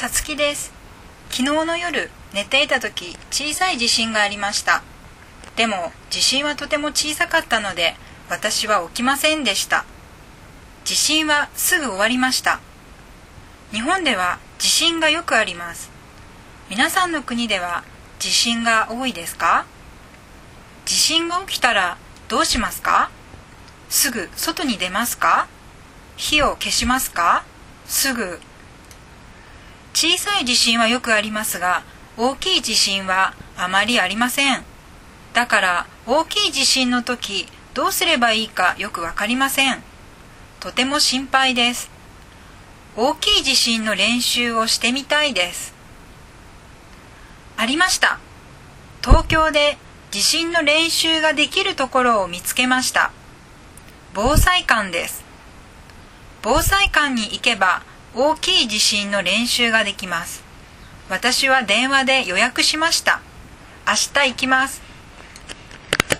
さつきです。昨日の夜、寝ていた時、小さい地震がありました。でも、地震はとても小さかったので、私は起きませんでした。地震はすぐ終わりました。日本では地震がよくあります。皆さんの国では地震が多いですか？地震が起きたらどうしますか？すぐ外に出ますか？火を消しますか？すぐ。小さい地震はよくありますが、大きい地震はあまりありません。だから大きい地震の時、どうすればいいかよくわかりません。とても心配です。大きい地震の練習をしてみたいです。ありました。東京で地震の練習ができるところを見つけました。防災館です。防災館に行けば大きい地震の練習ができます。私は電話で予約しました。明日行きます。